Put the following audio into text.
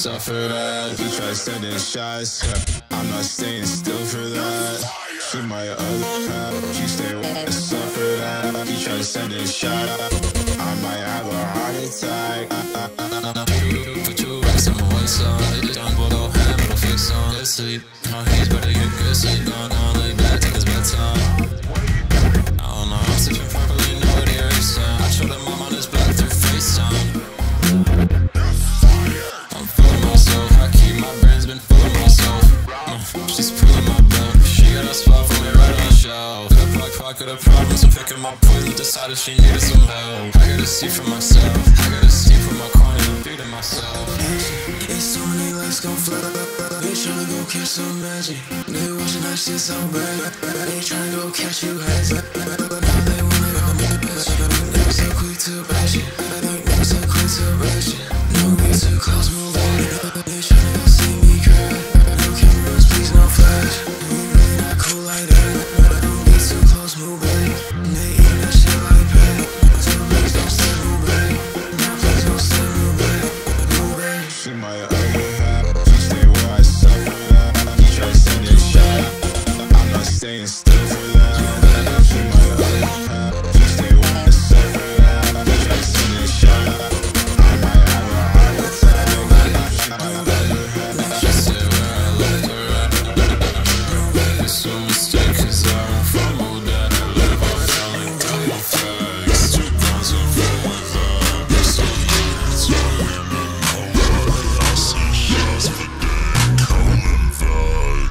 suffer that. He tries sending shots, I'm not staying still for that. She my other half, she stay with suffer that. He tries sending shots, I might have a heart attack. Put your racks on one side, don't go ham, it'll fix on. Good sleep, no, he's better get good sleep. Don't lay back, take his bedtime. I don't know, I'm sleeping properly, nobody hurts time. I showed him my mind is black through FaceTime. I'm full of myself, I keep my brain's been full of myself. She's pulling my belt, she got a spot for me right on the shelf. In the back pocket of problems, I'm picking my poison, decided she needed some help. I gotta see for myself, I gotta see for my corner and feeding myself. It's too many lights gon' fly. They tryna go catch some magic. They watching that shit so bad. They tryna go catch you, has